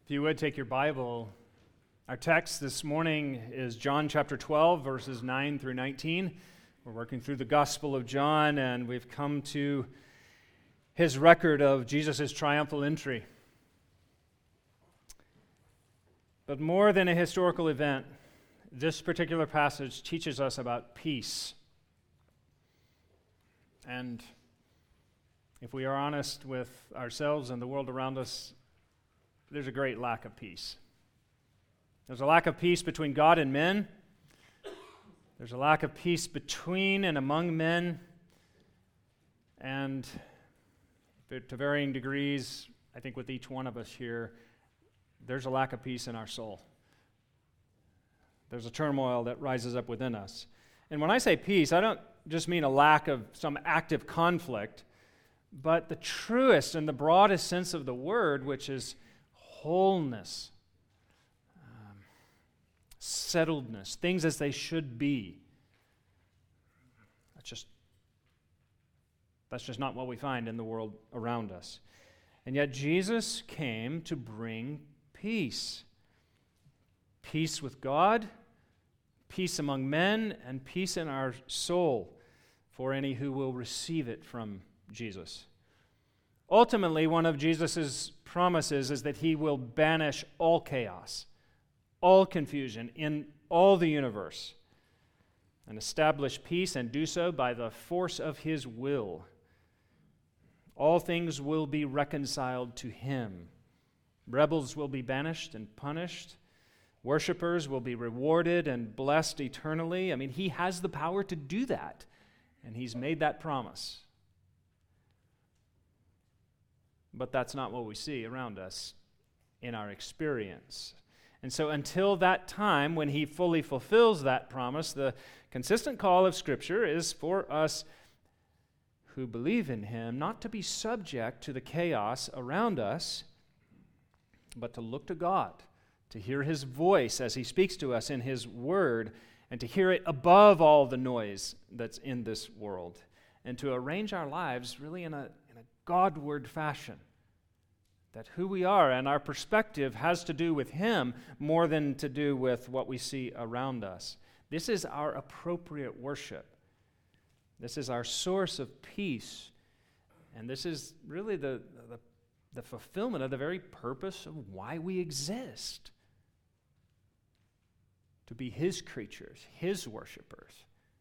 If you would take your Bible, our text this morning is John chapter 12, verses 9 through 19. We're working through the Gospel of John, and we've come to his record of Jesus' triumphal entry. But more than a historical event, this particular passage teaches us about peace. And if we are honest with ourselves and the world around us, there's a great lack of peace. There's a lack of peace between God and men. There's a lack of peace between and among men. And to varying degrees, I think with each one of us here, there's a lack of peace in our soul. There's a turmoil that rises up within us. And when I say peace, I don't just mean a lack of some active conflict, but the truest and the broadest sense of the word, which is wholeness, settledness, things as they should be. That's just not what we find in the world around us. And yet Jesus came to bring peace. Peace with God, peace among men, and peace in our soul for any who will receive it from Jesus. Ultimately, one of Jesus' promises is that he will banish all chaos, all confusion in all the universe, and establish peace, and do so by the force of his will. All things will be reconciled to him. Rebels will be banished and punished. Worshippers will be rewarded and blessed eternally. I mean, he has the power to do that, and he's made that promise. But that's not what we see around us in our experience. And so until that time when he fully fulfills that promise, the consistent call of Scripture is for us who believe in him not to be subject to the chaos around us, but to look to God, to hear his voice as he speaks to us in his word, and to hear it above all the noise that's in this world, and to arrange our lives really in a Godward fashion. That who we are and our perspective has to do with him more than to do with what we see around us. This is our appropriate worship. This is our source of peace. And this is really the fulfillment of the very purpose of why we exist. To be his creatures, his worshipers.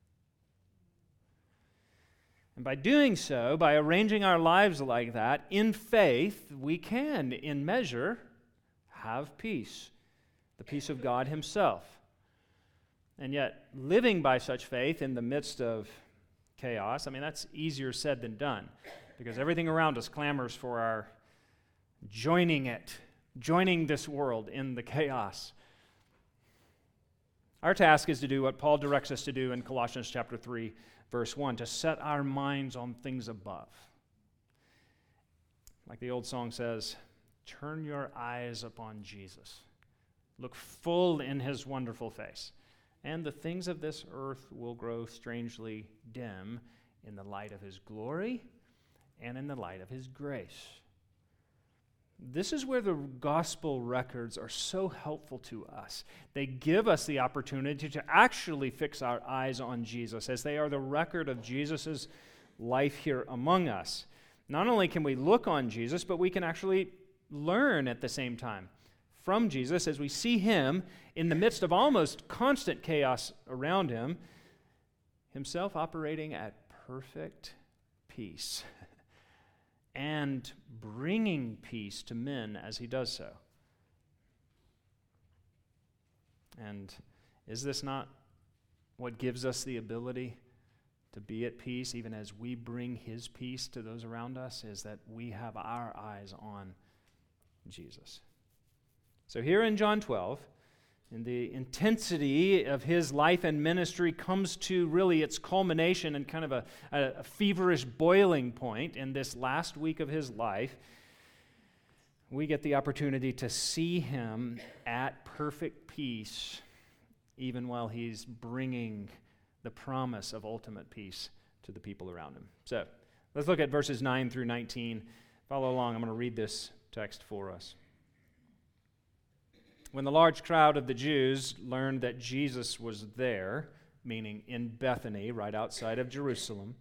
And by doing so, by arranging our lives like that, in faith, we can, in measure, have peace. The peace of God himself. And yet, living by such faith in the midst of chaos, that's easier said than done. Because everything around us clamors for our joining this world in the chaos. Our task is to do what Paul directs us to do in Colossians chapter 3, verse 1, to set our minds on things above. Like the old song says, turn your eyes upon Jesus. Look full in his wonderful face. And the things of this earth will grow strangely dim in the light of his glory and in the light of his grace. This is where the gospel records are so helpful to us. They give us the opportunity to actually fix our eyes on Jesus, as they are the record of Jesus' life here among us. Not only can we look on Jesus, but we can actually learn at the same time from Jesus as we see him in the midst of almost constant chaos around him, himself operating at perfect peace. And bringing peace to men as he does so. And is this not what gives us the ability to be at peace, even as we bring his peace to those around us, is that we have our eyes on Jesus. So here in John 12, and the intensity of his life and ministry comes to really its culmination and kind of a feverish boiling point in this last week of his life. We get the opportunity to see him at perfect peace, even while he's bringing the promise of ultimate peace to the people around him. So let's look at verses 9 through 19. Follow along. I'm going to read this text for us. When the large crowd of the Jews learned that Jesus was there, meaning in Bethany, right outside of Jerusalem,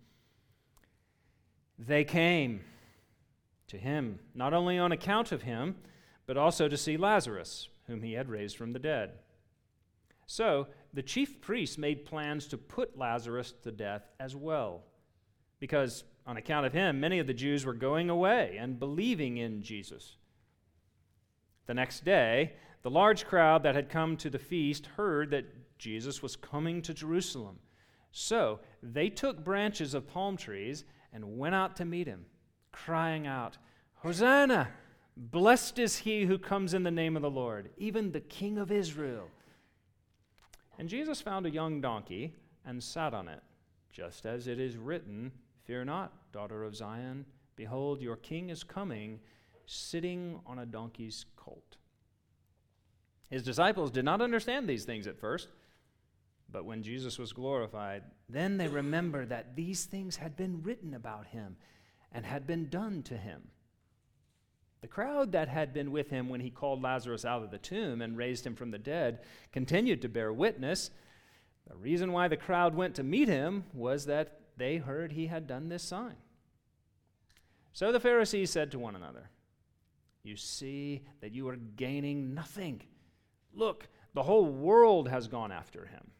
they came to him, not only on account of him, but also to see Lazarus, whom he had raised from the dead. So the chief priests made plans to put Lazarus to death as well, because on account of him, many of the Jews were going away and believing in Jesus. The next day, the large crowd that had come to the feast heard that Jesus was coming to Jerusalem. So they took branches of palm trees and went out to meet him, crying out, "Hosanna! Blessed is he who comes in the name of the Lord, even the King of Israel." And Jesus found a young donkey and sat on it, just as it is written, "Fear not, daughter of Zion. Behold, your king is coming, sitting on a donkey's colt." His disciples did not understand these things at first, but when Jesus was glorified, then they remembered that these things had been written about him and had been done to him. The crowd that had been with him when he called Lazarus out of the tomb and raised him from the dead continued to bear witness. The reason why the crowd went to meet him was that they heard he had done this sign. So the Pharisees said to one another, "You see that you are gaining nothing. Look, the whole world has gone after him."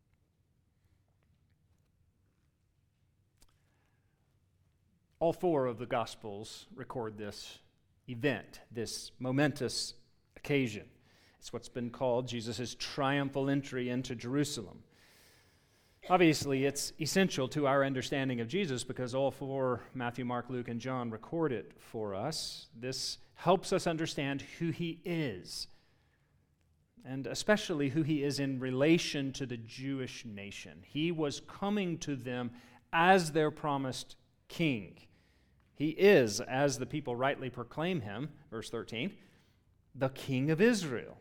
All four of the Gospels record this event, this momentous occasion. It's what's been called Jesus' triumphal entry into Jerusalem. Obviously, it's essential to our understanding of Jesus because all four, Matthew, Mark, Luke, and John, record it for us. This helps us understand who he is, and especially who he is in relation to the Jewish nation. He was coming to them as their promised king. He is, as the people rightly proclaim him, verse 13, the King of Israel.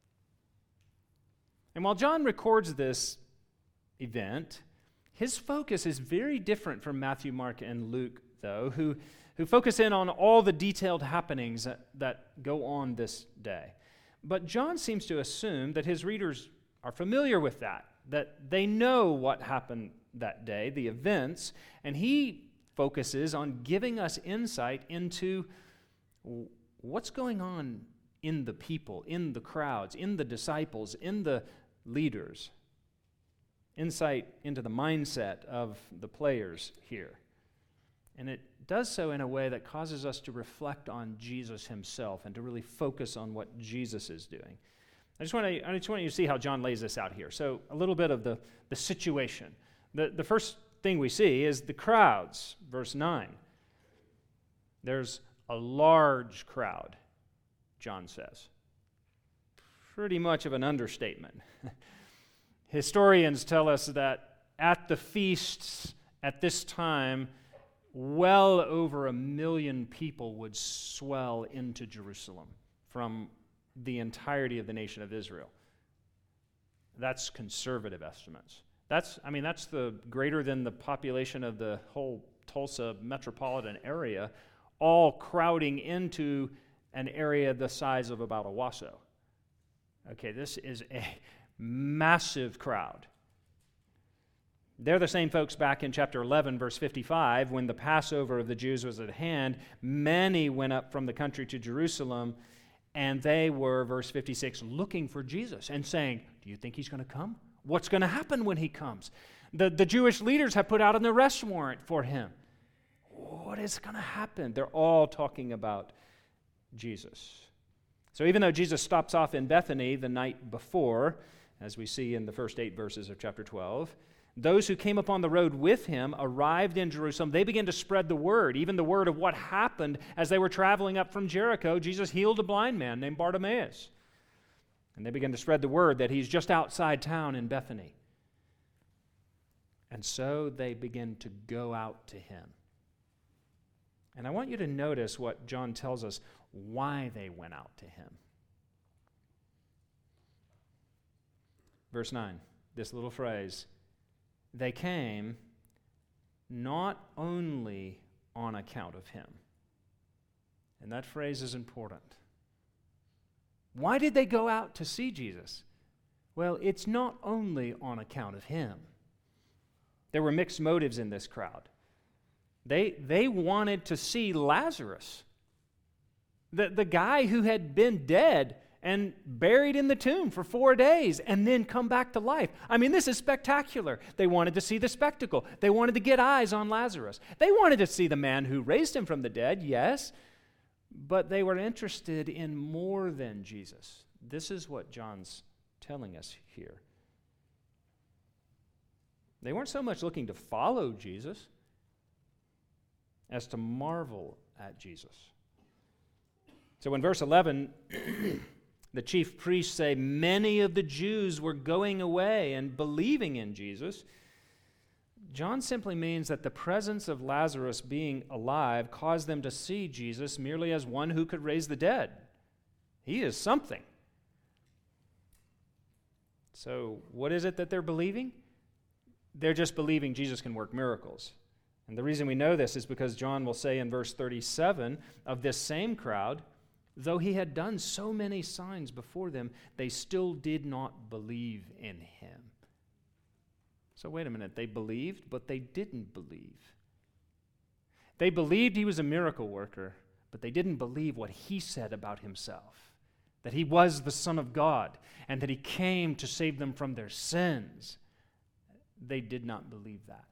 And while John records this event, his focus is very different from Matthew, Mark, and Luke, though, who focus in on all the detailed happenings that go on this day. But John seems to assume that his readers are familiar with that they know what happened that day, the events, and he focuses on giving us insight into what's going on in the people, in the crowds, in the disciples, in the leaders. Insight into the mindset of the players here. And it does so in a way that causes us to reflect on Jesus himself and to really focus on what Jesus is doing. I just want you to see how John lays this out here. So a little bit of the situation. The first thing we see is the crowds, verse 9. There's a large crowd, John says. Pretty much of an understatement. Historians tell us that at the feasts at this time, well over 1 million people would swell into Jerusalem from the entirety of the nation of Israel. That's conservative estimates. That's the greater than the population of the whole Tulsa metropolitan area, all crowding into an area the size of about Owasso. Okay, this is a massive crowd. They're the same folks back in chapter 11, verse 55, when the Passover of the Jews was at hand. Many went up from the country to Jerusalem, and they were, verse 56, looking for Jesus and saying, "Do you think he's going to come? What's going to happen when he comes?" The Jewish leaders have put out an arrest warrant for him. What is going to happen? They're all talking about Jesus. So even though Jesus stops off in Bethany the night before, as we see in the first 8 verses of chapter 12, those who came upon the road with him arrived in Jerusalem. They began to spread the word, even the word of what happened as they were traveling up from Jericho. Jesus healed a blind man named Bartimaeus. And they began to spread the word that he's just outside town in Bethany. And so they begin to go out to him. And I want you to notice what John tells us why they went out to him. Verse 9, this little phrase, they came not only on account of him. And that phrase is important. Why did they go out to see Jesus? Well, it's not only on account of him. There were mixed motives in this crowd. They wanted to see Lazarus, the guy who had been dead and buried in the tomb for 4 days and then come back to life. I mean, this is spectacular. They wanted to see the spectacle. They wanted to get eyes on Lazarus. They wanted to see the man who raised him from the dead, yes, but they were interested in more than Jesus. This is what John's telling us here. They weren't so much looking to follow Jesus as to marvel at Jesus. So in verse 11, the chief priests say many of the Jews were going away and believing in Jesus. John simply means that the presence of Lazarus being alive caused them to see Jesus merely as one who could raise the dead. He is something. So what is it that they're believing? They're just believing Jesus can work miracles. And the reason we know this is because John will say in verse 37 of this same crowd, though he had done so many signs before them, they still did not believe in him. So wait a minute, they believed, but they didn't believe. They believed he was a miracle worker, but they didn't believe what he said about himself, that he was the Son of God, and that he came to save them from their sins. They did not believe that.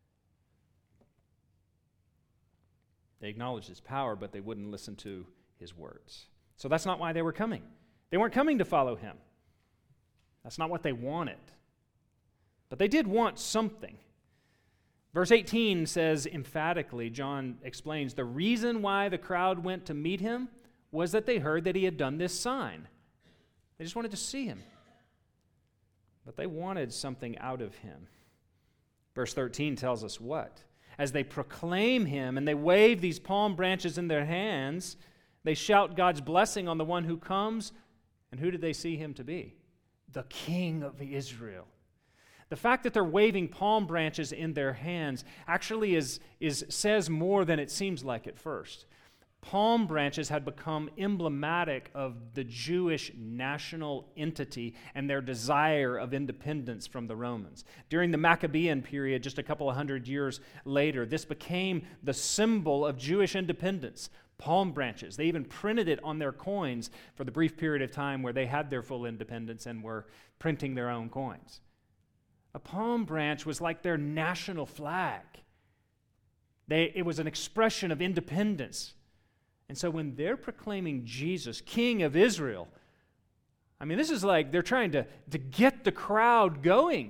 They acknowledged his power, but they wouldn't listen to his words. So that's not why they were coming. They weren't coming to follow him. That's not what they wanted. But they did want something. Verse 18 says emphatically, John explains, the reason why the crowd went to meet him was that they heard that he had done this sign. They just wanted to see him. But they wanted something out of him. Verse 13 tells us what? As they proclaim him and they wave these palm branches in their hands, they shout God's blessing on the one who comes. And who did they see him to be? The King of Israel. The fact that they're waving palm branches in their hands actually says more than it seems like at first. Palm branches had become emblematic of the Jewish national entity and their desire of independence from the Romans. During the Maccabean period, just a couple of hundred years later, this became the symbol of Jewish independence. Palm branches. They even printed it on their coins for the brief period of time where they had their full independence and were printing their own coins. A palm branch was like their national flag. It was an expression of independence. And so when they're proclaiming Jesus, King of Israel, I mean, this is like they're trying to get the crowd going,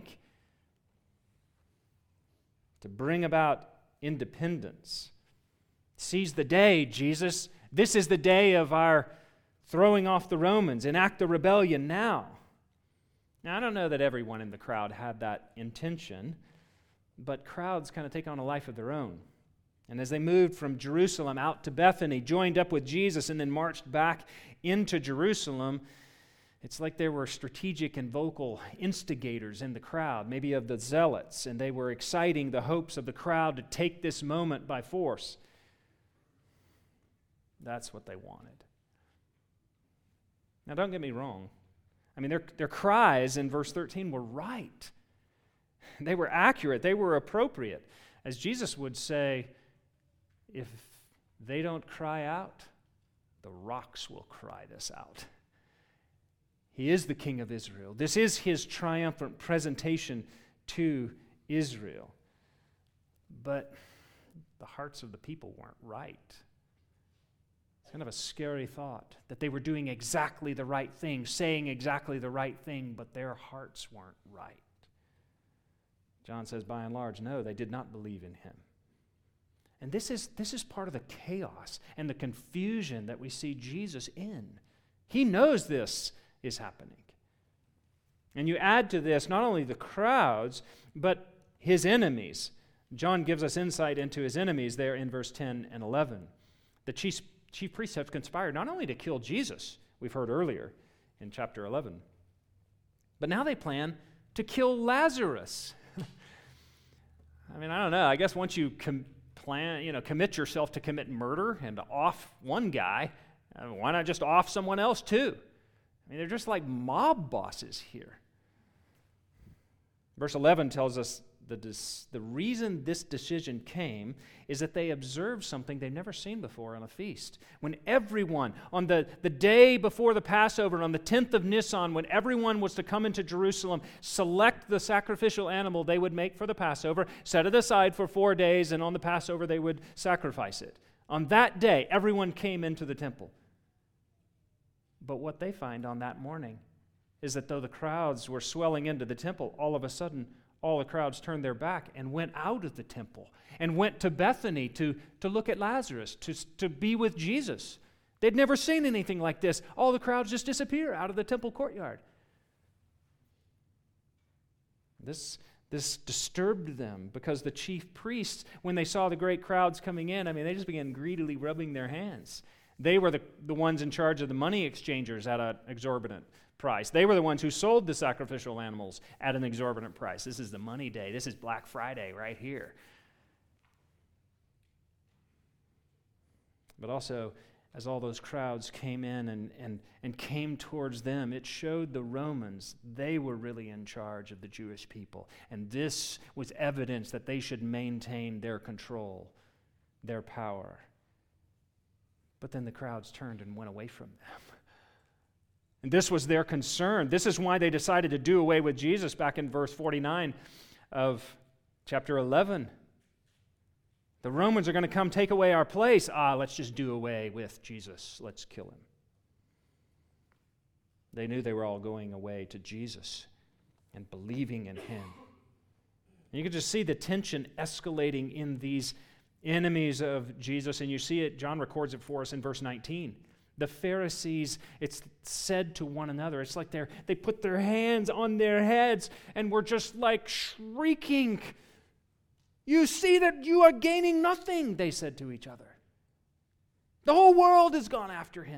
to bring about independence. Seize the day, Jesus. This is the day of our throwing off the Romans. Enact the rebellion now. Now, I don't know that everyone in the crowd had that intention, but crowds kind of take on a life of their own. And as they moved from Jerusalem out to Bethany, joined up with Jesus, and then marched back into Jerusalem, it's like there were strategic and vocal instigators in the crowd, maybe of the zealots, and they were exciting the hopes of the crowd to take this moment by force. That's what they wanted. Now, don't get me wrong. I mean, their cries in verse 13 were right. They were accurate. They were appropriate. As Jesus would say, if they don't cry out, the rocks will cry this out. He is the King of Israel. This is his triumphant presentation to Israel. But the hearts of the people weren't right. It's kind of a scary thought that they were doing exactly the right thing, saying exactly the right thing, but their hearts weren't right. John says, by and large, no, they did not believe in him. And this is part of the chaos and the confusion that we see Jesus in. He knows this is happening. And you add to this not only the crowds, but his enemies. John gives us insight into his enemies there in verse 10 and 11. The chief priests have conspired not only to kill Jesus, we've heard earlier in chapter 11, but now they plan to kill Lazarus. I mean, I don't know. I guess once you commit yourself to commit murder and to off one guy, why not just off someone else too? I mean, they're just like mob bosses here. Verse 11 tells us the reason this decision came is that they observed something they've never seen before on a feast. When everyone, on the day before the Passover, on the 10th of Nisan, when everyone was to come into Jerusalem, select the sacrificial animal they would make for the Passover, set it aside for 4 days, and on the Passover they would sacrifice it. On that day, everyone came into the temple. But what they find on that morning is that though the crowds were swelling into the temple, all of a sudden, all the crowds turned their back and went out of the temple and went to Bethany to look at Lazarus, to be with Jesus. They'd never seen anything like this. All the crowds just disappear out of the temple courtyard. This disturbed them because the chief priests, when they saw the great crowds coming in, they just began greedily rubbing their hands. They were the ones in charge of the money exchangers at an exorbitant price. They were the ones who sold the sacrificial animals at an exorbitant price. This is the money day. This is Black Friday right here. But also, as all those crowds came in and came towards them, it showed the Romans they were really in charge of the Jewish people. And this was evidence that they should maintain their control, their power. But then the crowds turned and went away from them. And this was their concern. This is why they decided to do away with Jesus back in verse 49 of chapter 11. The Romans are going to come take away our place. Let's just do away with Jesus. Let's kill him. They knew they were all going away to Jesus and believing in him. And you can just see the tension escalating in these enemies of Jesus, and you see it, John records it for us in verse 19. The Pharisees, it's said to one another, it's like they put their hands on their heads and were just like shrieking. You see that you are gaining nothing, they said to each other. The whole world has gone after him.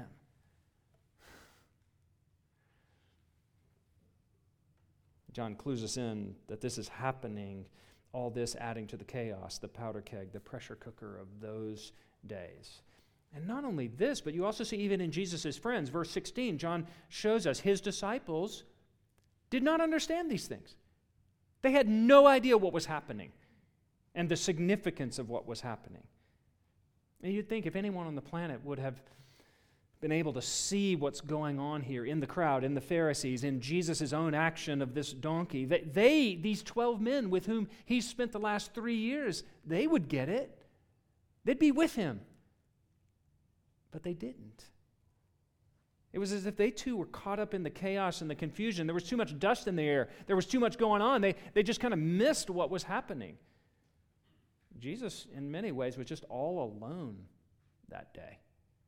John clues us in that this is happening, all this adding to the chaos, the powder keg, the pressure cooker of those days. And not only this, but you also see even in Jesus' friends, verse 16, John shows us his disciples did not understand these things. They had no idea what was happening and the significance of what was happening. And you'd think if anyone on the planet would have been able to see what's going on here in the crowd, in the Pharisees, in Jesus' own action of this donkey, these 12 men with whom he spent the last 3 years, they would get it. They'd be with him. But they didn't. It was as if they too were caught up in the chaos and the confusion. There was too much dust in the air. There was too much going on. They just kind of missed what was happening. Jesus, in many ways, was just all alone that day.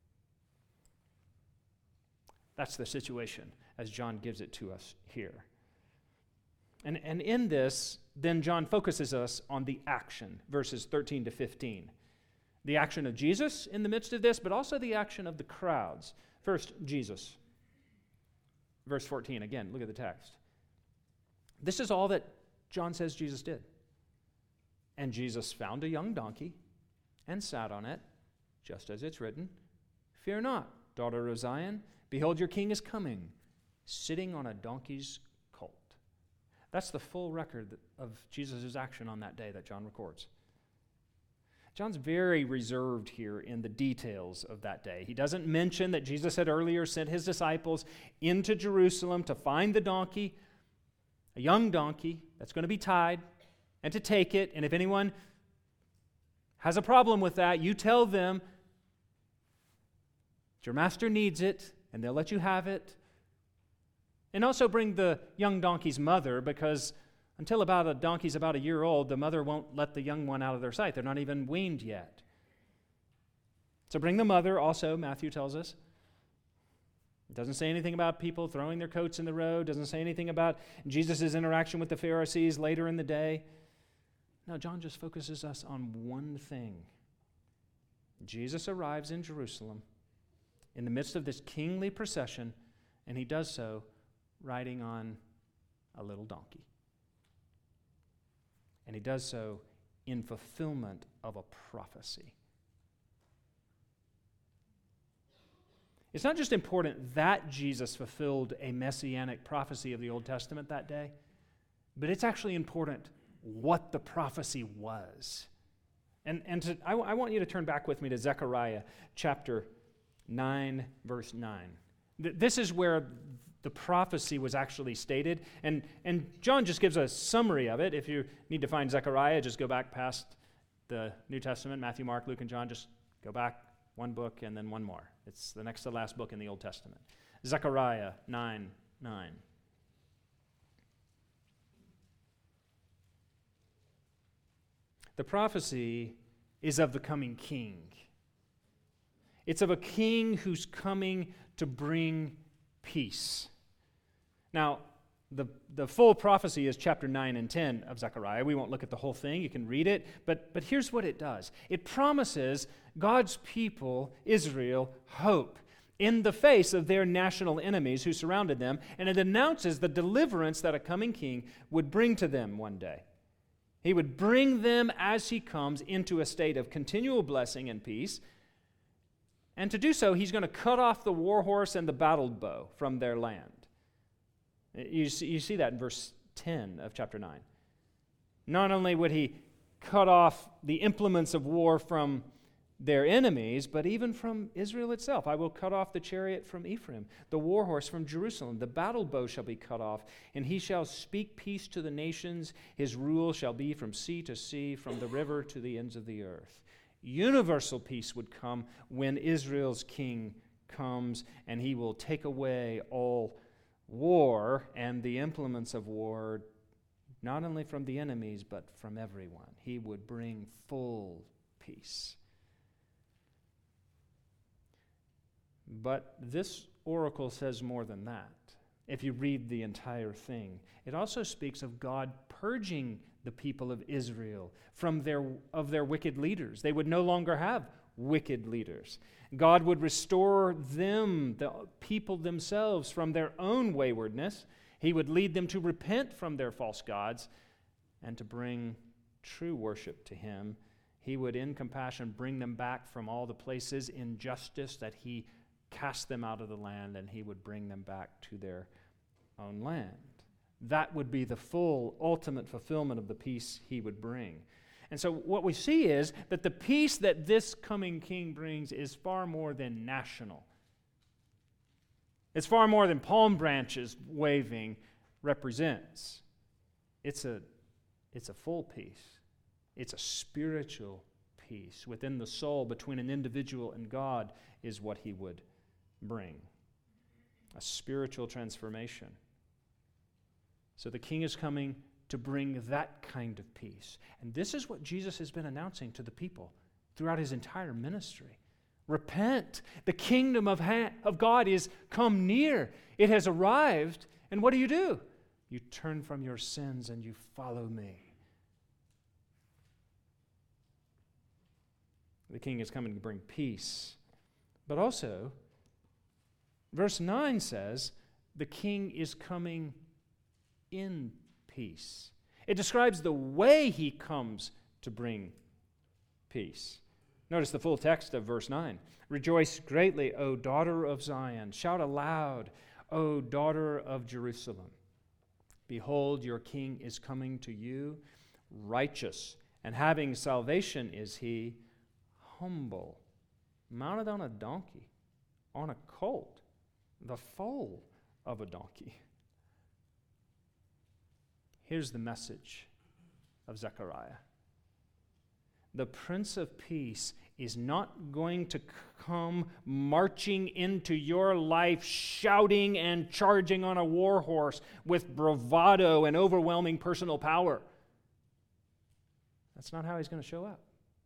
That's the situation as John gives it to us here. And in this, then John focuses us on the action, verses 13 to 15. The action of Jesus in the midst of this, but also the action of the crowds. First, Jesus. Verse 14, again, look at the text. This is all that John says Jesus did. And Jesus found a young donkey and sat on it, just as it's written, "Fear not, daughter of Zion. Behold, your king is coming, sitting on a donkey's colt." That's the full record of Jesus' action on that day that John records. John's very reserved here in the details of that day. He doesn't mention that Jesus had earlier sent his disciples into Jerusalem to find the donkey, a young donkey that's going to be tied, and to take it. And if anyone has a problem with that, you tell them that your master needs it, and they'll let you have it. And also bring the young donkey's mother, because until a donkey's about a year old, the mother won't let the young one out of their sight. They're not even weaned yet. So bring the mother also, Matthew tells us. It doesn't say anything about people throwing their coats in the road. Doesn't say anything about Jesus' interaction with the Pharisees later in the day. No, John just focuses us on one thing. Jesus arrives in Jerusalem in the midst of this kingly procession, and he does so riding on a little donkey. And he does so in fulfillment of a prophecy. It's not just important that Jesus fulfilled a messianic prophecy of the Old Testament that day, but it's actually important what the prophecy was. I want you to turn back with me to Zechariah chapter 9, verse 9. This is where the prophecy was actually stated, and John just gives a summary of it. If you need to find Zechariah, just go back past the New Testament, Matthew, Mark, Luke, and John. Just go back one book and then one more. It's the next to last book in the Old Testament. Zechariah 9:9. The prophecy is of the coming king. It's of a king who's coming to bring peace. Now, the full prophecy is chapter 9 and 10 of Zechariah. We won't look at the whole thing. You can read it. But here's what it does. It promises God's people, Israel, hope in the face of their national enemies who surrounded them, and it announces the deliverance that a coming king would bring to them one day. He would bring them as he comes into a state of continual blessing and peace. And to do so, he's going to cut off the war horse and the battle bow from their land. You see that in verse 10 of chapter 9. Not only would he cut off the implements of war from their enemies, but even from Israel itself. I will cut off the chariot from Ephraim, the war horse from Jerusalem. The battle bow shall be cut off, and he shall speak peace to the nations. His rule shall be from sea to sea, from the river to the ends of the earth. Universal peace would come when Israel's king comes, and he will take away all war and the implements of war, not only from the enemies, but from everyone. He would bring full peace. But this oracle says more than that. If you read the entire thing, it also speaks of God purging the people of Israel from their wicked leaders. They would no longer have wicked leaders. God would restore them, the people themselves, from their own waywardness. He would lead them to repent from their false gods and to bring true worship to Him. He would, in compassion, bring them back from all the places in justice that He cast them out of the land, and He would bring them back to their own land. That would be the full, ultimate fulfillment of the peace He would bring. And so what we see is that the peace that this coming king brings is far more than national. It's far more than palm branches waving represents. It's a full peace. It's a spiritual peace within the soul between an individual and God is what He would bring. A spiritual transformation. So the king is coming to bring that kind of peace. And this is what Jesus has been announcing to the people throughout His entire ministry. Repent. The kingdom of God is come near. It has arrived. And what do? You turn from your sins and you follow me. The king is coming to bring peace. But also, verse 9 says, the king is coming in peace. It describes the way He comes to bring peace. Notice the full text of verse 9. Rejoice greatly, O daughter of Zion. Shout aloud, O daughter of Jerusalem. Behold, your king is coming to you, righteous, and having salvation is He, humble, mounted on a donkey, on a colt, the foal of a donkey. Here's the message of Zechariah. The Prince of Peace is not going to come marching into your life, shouting and charging on a war horse with bravado and overwhelming personal power. That's not how He's going to show up.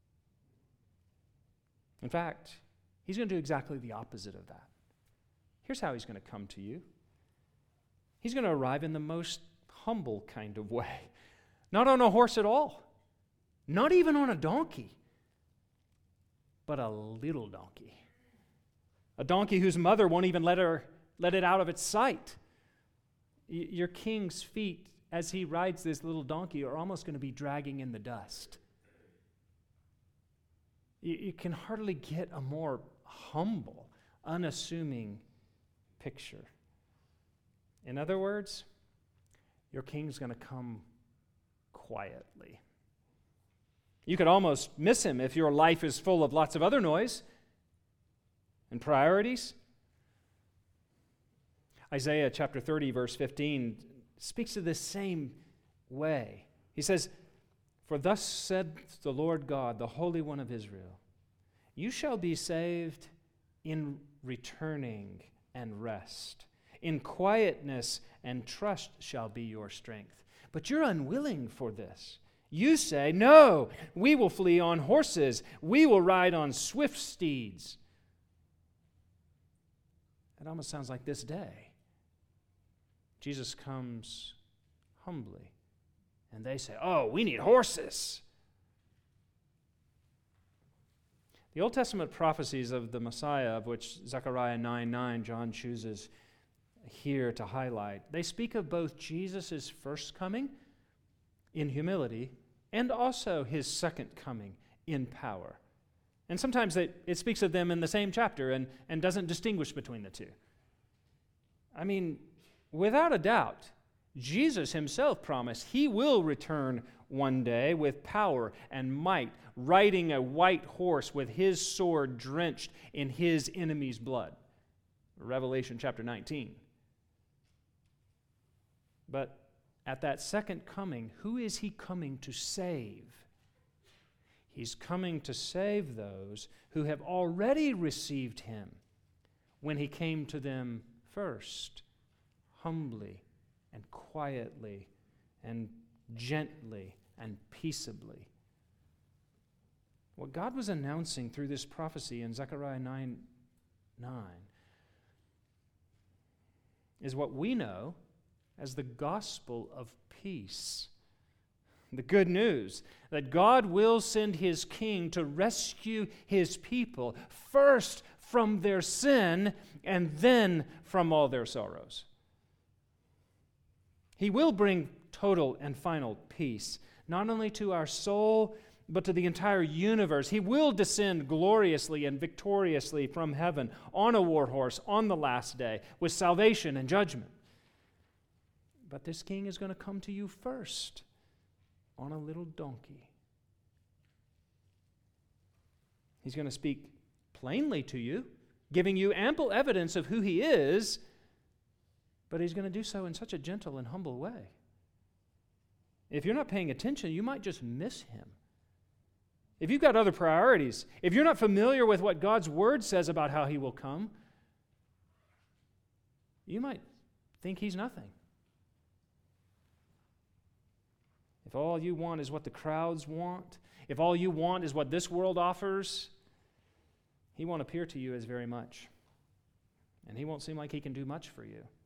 In fact, He's going to do exactly the opposite of that. Here's how He's going to come to you. He's going to arrive in the most humble kind of way. Not on a horse at all. Not even on a donkey. But a little donkey. A donkey whose mother won't even let it out of its sight. Your king's feet, as he rides this little donkey, are almost going to be dragging in the dust. You can hardly get a more humble, unassuming picture. In other words, your king's going to come quietly. You could almost miss him if your life is full of lots of other noise and priorities. Isaiah chapter 30, verse 15 speaks of this same way. He says, "For thus said the Lord God, the Holy One of Israel, you shall be saved in returning and rest. In quietness and trust shall be your strength." But you're unwilling for this. You say, "No, we will flee on horses. We will ride on swift steeds." It almost sounds like this day. Jesus comes humbly, and they say, "Oh, we need horses." The Old Testament prophecies of the Messiah, of which Zechariah 9:9 John chooses here to highlight, they speak of both Jesus' first coming in humility and also his second coming in power. And sometimes it speaks of them in the same chapter and doesn't distinguish between the two. I mean, without a doubt, Jesus himself promised he will return one day with power and might, riding a white horse with his sword drenched in his enemy's blood. Revelation chapter 19. But at that second coming, who is he coming to save? He's coming to save those who have already received him when he came to them first, humbly and quietly and gently and peaceably. What God was announcing through this prophecy in Zechariah 9:9 is what we know as the gospel of peace. The good news that God will send his king to rescue his people, first from their sin and then from all their sorrows. He will bring total and final peace, not only to our soul, but to the entire universe. He will descend gloriously and victoriously from heaven on a war horse on the last day with salvation and judgment. But this king is going to come to you first on a little donkey. He's going to speak plainly to you, giving you ample evidence of who he is, but he's going to do so in such a gentle and humble way. If you're not paying attention, you might just miss him. If you've got other priorities, if you're not familiar with what God's word says about how he will come, you might think he's nothing. If all you want is what the crowds want, if all you want is what this world offers, he won't appear to you as very much. And he won't seem like he can do much for you.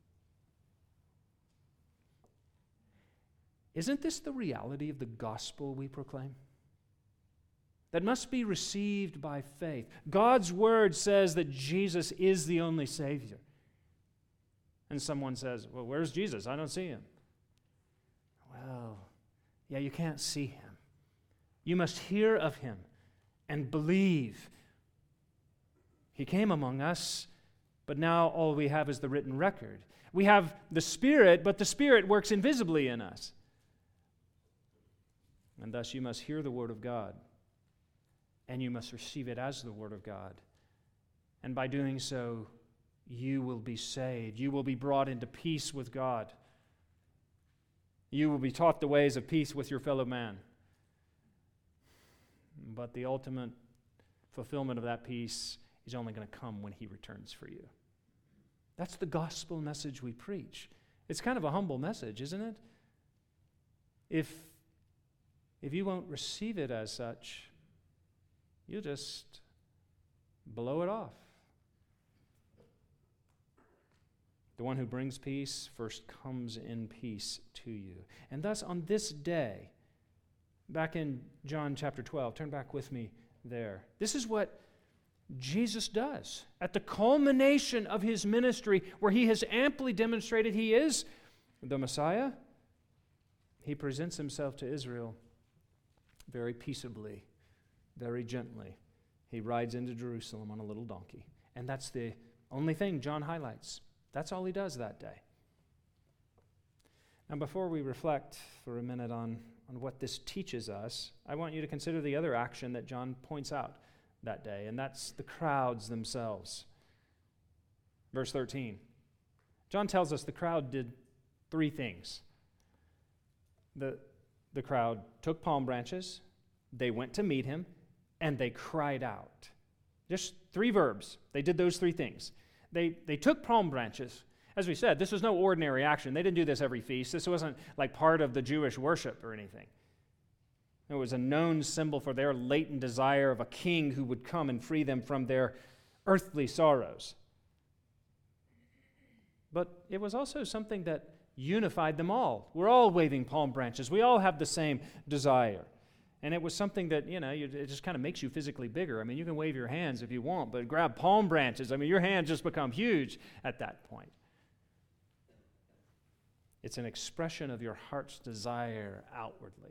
Isn't this the reality of the gospel we proclaim? That must be received by faith. God's word says that Jesus is the only Savior. And someone says, "Well, where's Jesus? I don't see him." Well, yeah, you can't see him. You must hear of him and believe. He came among us, but now all we have is the written record. We have the Spirit, but the Spirit works invisibly in us. And thus you must hear the Word of God, and you must receive it as the Word of God. And by doing so, you will be saved. You will be brought into peace with God. You will be taught the ways of peace with your fellow man. But the ultimate fulfillment of that peace is only going to come when he returns for you. That's the gospel message we preach. It's kind of a humble message, isn't it? If you won't receive it as such, you'll just blow it off. The one who brings peace first comes in peace to you. And thus on this day, back in John chapter 12, turn back with me there. This is what Jesus does at the culmination of his ministry, where he has amply demonstrated he is the Messiah. He presents himself to Israel very peaceably, very gently. He rides into Jerusalem on a little donkey. And that's the only thing John highlights. That's all he does that day. Now, before we reflect for a minute on what this teaches us, I want you to consider the other action that John points out that day, and that's the crowds themselves. Verse 13. John tells us the crowd did three things. The crowd took palm branches, they went to meet him, and they cried out. Just three verbs. They did those three things. They took palm branches. As we said, this was no ordinary action. They didn't do this every feast. This wasn't like part of the Jewish worship or anything. It was a known symbol for their latent desire of a king who would come and free them from their earthly sorrows. But it was also something that unified them all. We're all waving palm branches. We all have the same desire. And it was something that, it just kind of makes you physically bigger. I mean, you can wave your hands if you want, but grab palm branches. I mean, your hands just become huge at that point. It's an expression of your heart's desire outwardly.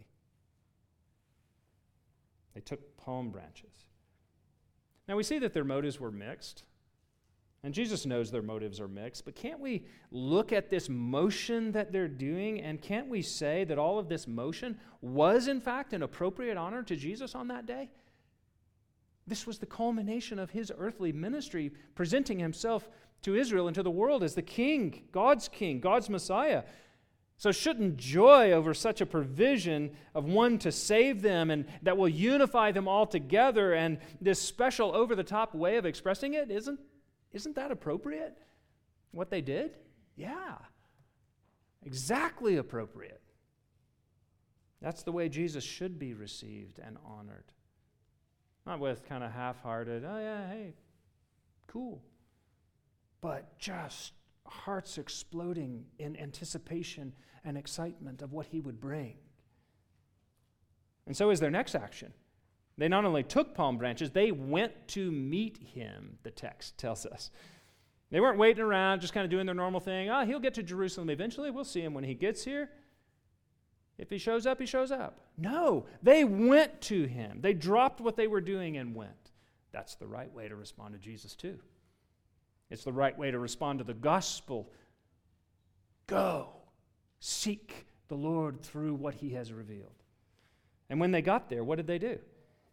They took palm branches. Now, we see that their motives were mixed. And Jesus knows their motives are mixed, but can't we look at this motion that they're doing, and can't we say that all of this motion was, in fact, an appropriate honor to Jesus on that day? This was the culmination of his earthly ministry, presenting himself to Israel and to the world as the king, God's Messiah. So shouldn't joy over such a provision of one to save them and that will unify them all together, and this special over-the-top way of expressing it, isn't that appropriate, what they did? Yeah, exactly appropriate. That's the way Jesus should be received and honored. Not with kind of half-hearted, oh yeah, hey, cool. But just hearts exploding in anticipation and excitement of what he would bring. And so is their next action. They not only took palm branches, they went to meet him, the text tells us. They weren't waiting around, just kind of doing their normal thing. He'll get to Jerusalem eventually. We'll see him when he gets here. If he shows up, he shows up. No, they went to him. They dropped what they were doing and went. That's the right way to respond to Jesus too. It's the right way to respond to the gospel. Go, seek the Lord through what he has revealed. And when they got there, what did they do?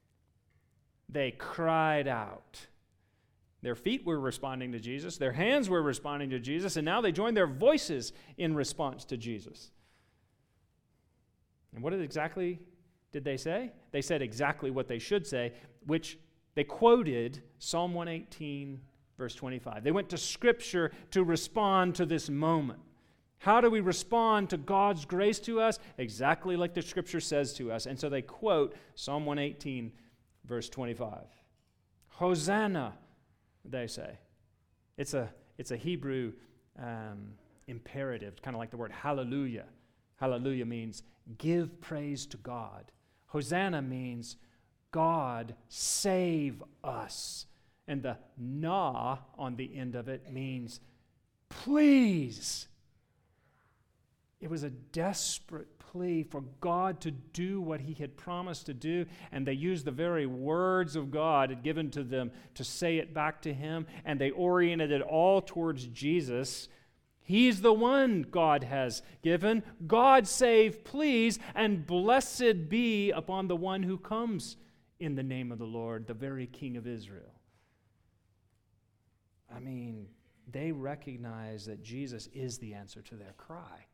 They cried out. Their feet were responding to Jesus. Their hands were responding to Jesus. And now they joined their voices in response to Jesus. And what exactly did they say? They said exactly what they should say, which they quoted Psalm 118, verse 25. They went to Scripture to respond to this moment. How do we respond to God's grace to us? Exactly like the Scripture says to us. And so they quote Psalm 118, verse 25. Hosanna, they say. It's a Hebrew imperative, kind of like the word hallelujah. Hallelujah means give praise to God. Hosanna means God save us. And the na on the end of it means please. It was a desperate plea for God to do what he had promised to do, and they used the very words of God had given to them to say it back to him, and they oriented it all towards Jesus. He's the one God has given. God save, please, and blessed be upon the one who comes in the name of the Lord, the very King of Israel. I mean, they recognize that Jesus is the answer to their cry.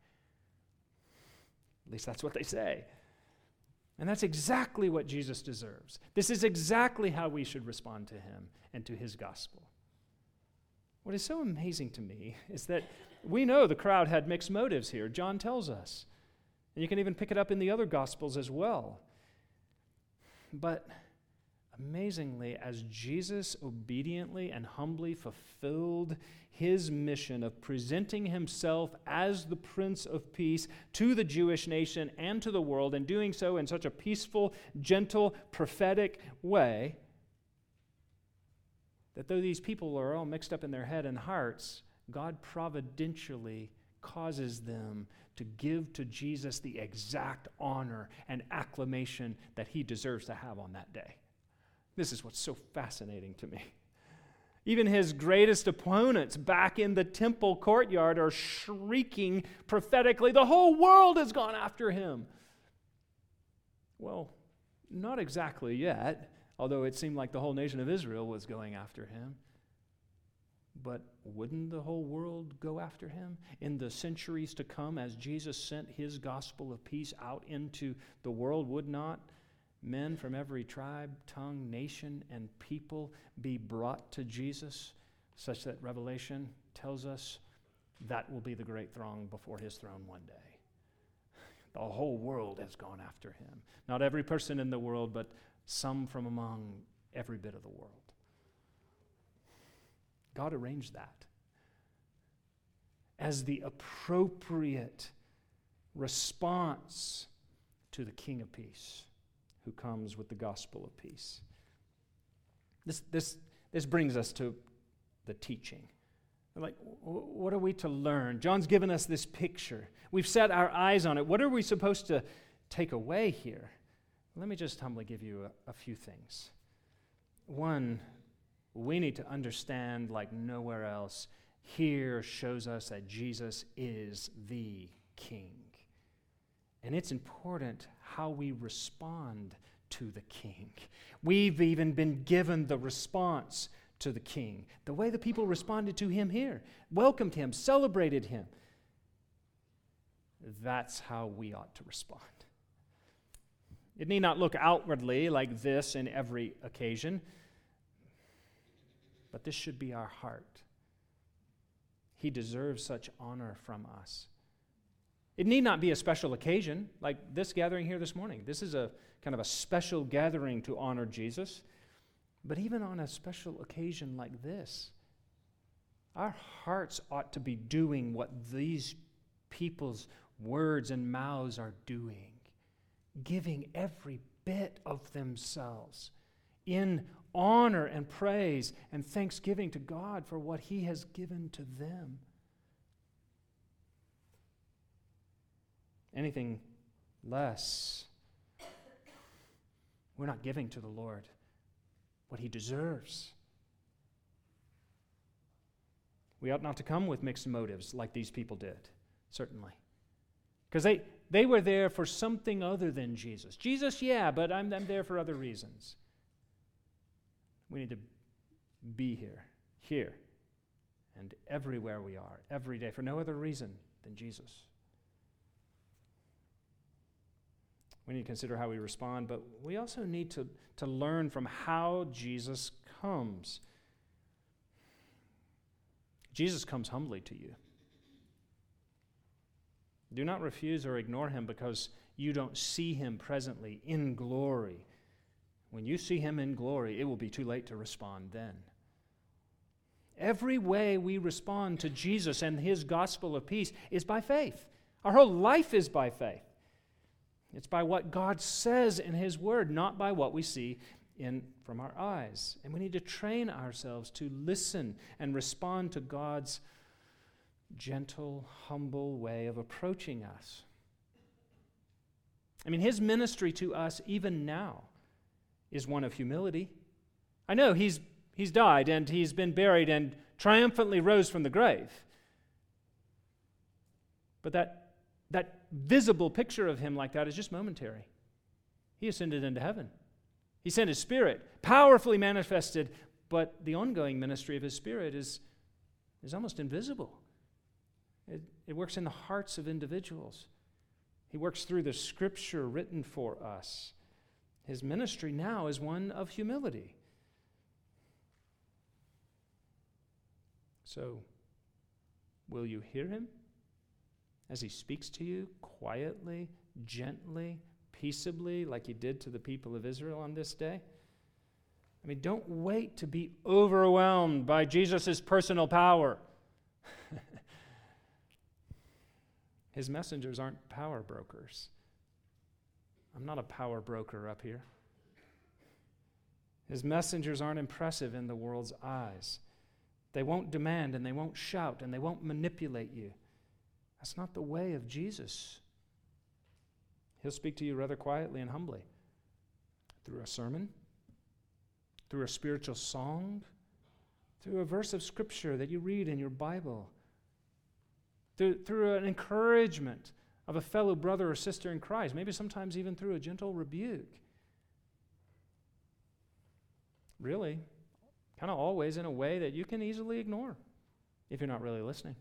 At least that's what they say. And that's exactly what Jesus deserves. This is exactly how we should respond to him and to his gospel. What is so amazing to me is that we know the crowd had mixed motives here. John tells us. And you can even pick it up in the other gospels as well. But amazingly, as Jesus obediently and humbly fulfilled his mission of presenting himself as the Prince of Peace to the Jewish nation and to the world, and doing so in such a peaceful, gentle, prophetic way, that though these people are all mixed up in their head and hearts, God providentially causes them to give to Jesus the exact honor and acclamation that he deserves to have on that day. This is what's so fascinating to me. Even his greatest opponents back in the temple courtyard are shrieking prophetically, the whole world has gone after him. Well, not exactly yet, although it seemed like the whole nation of Israel was going after him. But wouldn't the whole world go after him in the centuries to come as Jesus sent his gospel of peace out into the world? Would not men from every tribe, tongue, nation, and people be brought to Jesus, such that Revelation tells us that will be the great throng before his throne one day? The whole world has gone after him. Not every person in the world, but some from among every bit of the world. God arranged that as the appropriate response to the King of Peace, who comes with the gospel of peace. This brings us to the teaching. Like, what are we to learn? John's given us this picture. We've set our eyes on it. What are we supposed to take away here? Let me just humbly give you a few things. One, we need to understand, like nowhere else, here shows us that Jesus is the King. And it's important how we respond to the King. We've even been given the response to the King. The way the people responded to him here, welcomed him, celebrated him. That's how we ought to respond. It need not look outwardly like this in every occasion, but this should be our heart. He deserves such honor from us. It need not be a special occasion like this gathering here this morning. This is a kind of a special gathering to honor Jesus. But even on a special occasion like this, our hearts ought to be doing what these people's words and mouths are doing, giving every bit of themselves in honor and praise and thanksgiving to God for what he has given to them. Anything less, we're not giving to the Lord what he deserves. We ought not to come with mixed motives like these people did, certainly. Because they were there for something other than Jesus. Jesus, yeah, but I'm there for other reasons. We need to be here, and everywhere we are, every day, for no other reason than Jesus. We need to consider how we respond, but we also need to learn from how Jesus comes. Jesus comes humbly to you. Do not refuse or ignore him because you don't see him presently in glory. When you see him in glory, it will be too late to respond then. Every way we respond to Jesus and his gospel of peace is by faith. Our whole life is by faith. It's by what God says in his word, not by what we see from our eyes. And we need to train ourselves to listen and respond to God's gentle, humble way of approaching us. I mean, his ministry to us even now is one of humility. I know he's died and he's been buried and triumphantly rose from the grave. But that visible picture of him like that is just momentary. He ascended into heaven. He sent his Spirit, powerfully manifested, but the ongoing ministry of his Spirit is almost invisible. It works in the hearts of individuals. He works through the Scripture written for us. His ministry now is one of humility. So, will you hear him as he speaks to you quietly, gently, peaceably, like he did to the people of Israel on this day? I mean, don't wait to be overwhelmed by Jesus' personal power. His messengers aren't power brokers. I'm not a power broker up here. His messengers aren't impressive in the world's eyes. They won't demand and they won't shout and they won't manipulate you. That's not the way of Jesus. He'll speak to you rather quietly and humbly through a sermon, through a spiritual song, through a verse of Scripture that you read in your Bible, through an encouragement of a fellow brother or sister in Christ, maybe sometimes even through a gentle rebuke. Really, kind of always in a way that you can easily ignore if you're not really listening.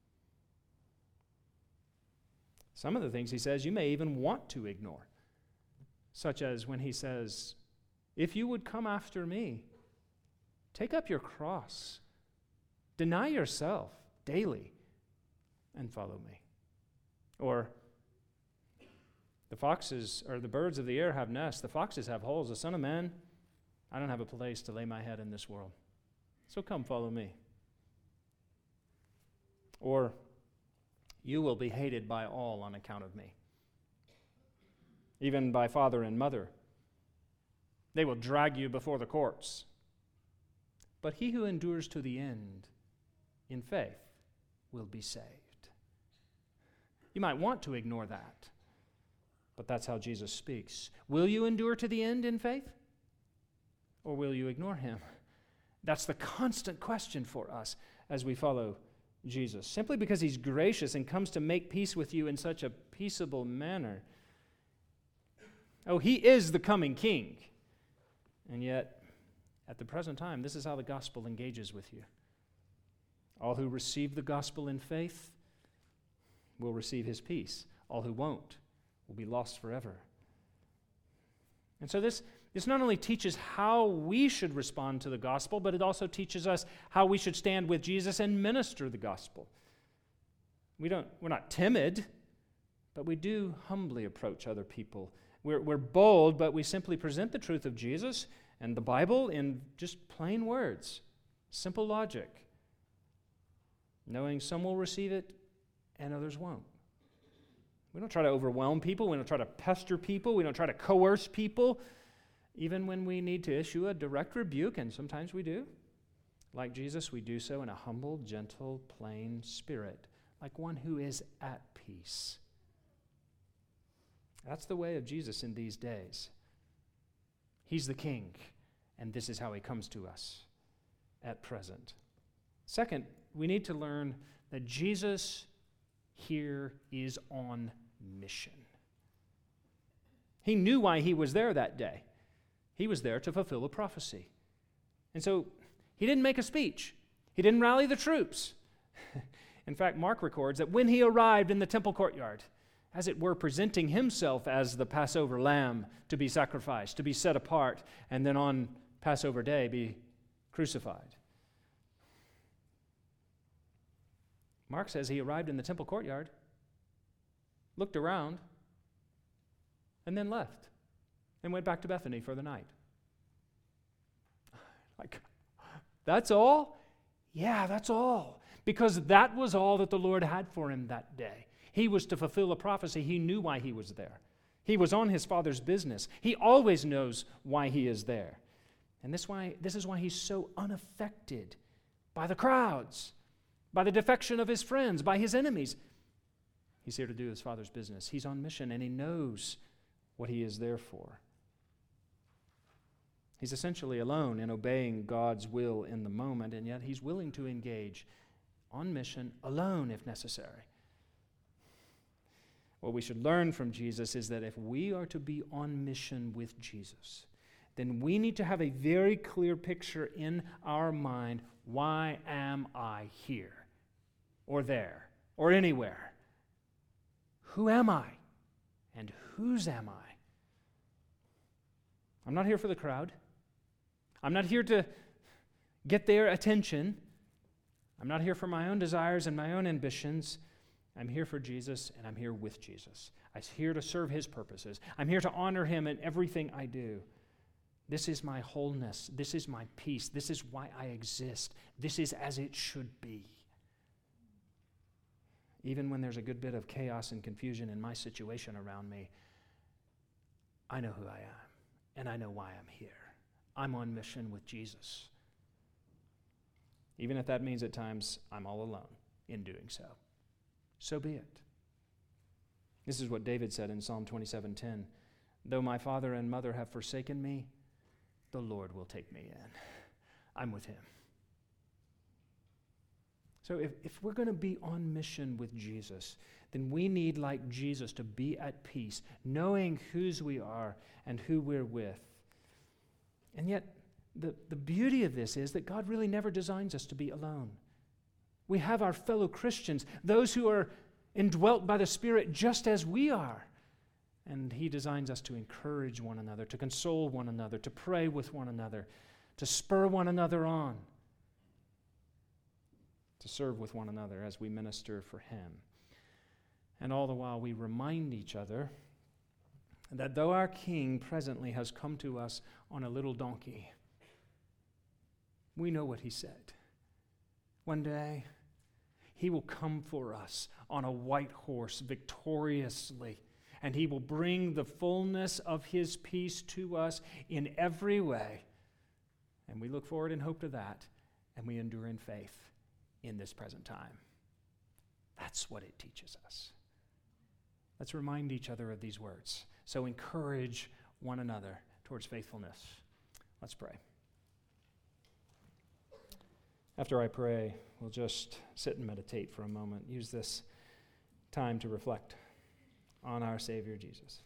Some of the things he says you may even want to ignore, such as when he says, "If you would come after me, take up your cross, deny yourself daily, and follow me." Or, the foxes or the birds of the air have nests, the foxes have holes, the Son of Man, I don't have a place to lay my head in this world. So come follow me. Or, you will be hated by all on account of me, even by father and mother. They will drag you before the courts. But he who endures to the end in faith will be saved. You might want to ignore that, but that's how Jesus speaks. Will you endure to the end in faith? Or will you ignore him? That's the constant question for us as we follow Jesus. Simply because he's gracious and comes to make peace with you in such a peaceable manner. Oh, he is the coming king. And yet, at the present time, this is how the gospel engages with you. All who receive the gospel in faith will receive his peace. All who won't will be lost forever. And so this not only teaches how we should respond to the gospel, but it also teaches us how we should stand with Jesus and minister the gospel. We're not timid, but we do humbly approach other people. We're bold, but we simply present the truth of Jesus and the Bible in just plain words, simple logic, knowing some will receive it and others won't. We don't try to overwhelm people. We don't try to pester people. We don't try to coerce people, even when we need to issue a direct rebuke, and sometimes we do. Like Jesus, we do so in a humble, gentle, plain spirit, like one who is at peace. That's the way of Jesus in these days. He's the king, and this is how he comes to us at present. Second, we need to learn that Jesus here is on mission. He knew why he was there that day. He was there to fulfill a prophecy. And so he didn't make a speech. He didn't rally the troops. In fact, Mark records that when he arrived in the temple courtyard, as it were, presenting himself as the Passover lamb to be sacrificed, to be set apart, and then on Passover day be crucified. Mark says he arrived in the temple courtyard, looked around, and then left, and went back to Bethany for the night. Like, that's all? Yeah, that's all. Because that was all that the Lord had for him that day. He was to fulfill a prophecy. He knew why he was there. He was on his Father's business. He always knows why he is there. And this is why he's so unaffected by the crowds, by the defection of his friends, by his enemies. He's here to do his Father's business. He's on mission, and he knows what he is there for. He's essentially alone in obeying God's will in the moment, and yet he's willing to engage on mission alone if necessary. What we should learn from Jesus is that if we are to be on mission with Jesus, then we need to have a very clear picture in our mind, why am I here or there or anywhere? Who am I and whose am I? I'm not here for the crowd. I'm not here to get their attention. I'm not here for my own desires and my own ambitions. I'm here for Jesus, and I'm here with Jesus. I'm here to serve his purposes. I'm here to honor him in everything I do. This is my wholeness. This is my peace. This is why I exist. This is as it should be. Even when there's a good bit of chaos and confusion in my situation around me, I know who I am, and I know why I'm here. I'm on mission with Jesus. Even if that means at times I'm all alone in doing so. So be it. This is what David said in Psalm 27:10. Though my father and mother have forsaken me, the Lord will take me in. I'm with him. So if we're going to be on mission with Jesus, then we need, like Jesus, to be at peace, knowing whose we are and who we're with. And yet, the beauty of this is that God really never designs us to be alone. We have our fellow Christians, those who are indwelt by the Spirit just as we are. And He designs us to encourage one another, to console one another, to pray with one another, to spur one another on, to serve with one another as we minister for Him. And all the while we remind each other that though our King presently has come to us on a little donkey, we know what He said. One day, He will come for us on a white horse victoriously, and He will bring the fullness of His peace to us in every way. And we look forward and hope to that, and we endure in faith in this present time. That's what it teaches us. Let's remind each other of these words. So encourage one another towards faithfulness. Let's pray. After I pray, we'll just sit and meditate for a moment. Use this time to reflect on our Savior Jesus.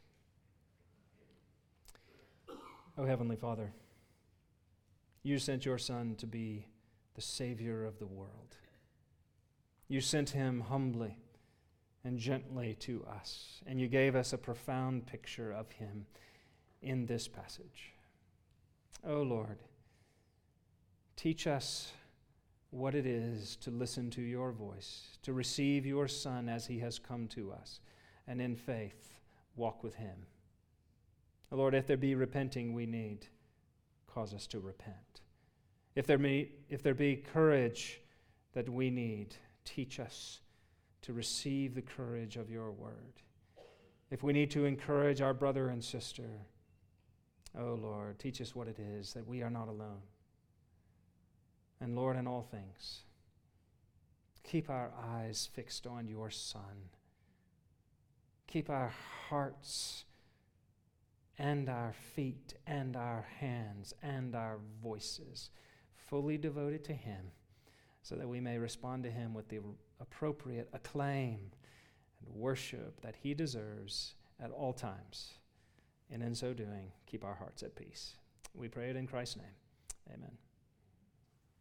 Oh, Heavenly Father, You sent Your Son to be the Savior of the world. You sent Him humbly and gently to us, and You gave us a profound picture of Him in this passage. Oh Lord, teach us what it is to listen to Your voice, to receive Your Son as He has come to us, and in faith walk with Him. Lord, if there be repenting we need, cause us to repent. If there be courage that we need, teach us to receive the courage of Your word. If we need to encourage our brother and sister, oh Lord, teach us what it is that we are not alone. And Lord, in all things, keep our eyes fixed on Your Son. Keep our hearts and our feet and our hands and our voices fully devoted to Him, so that we may respond to Him with the appropriate acclaim and worship that He deserves at all times. And in so doing, keep our hearts at peace. We pray it in Christ's name. Amen.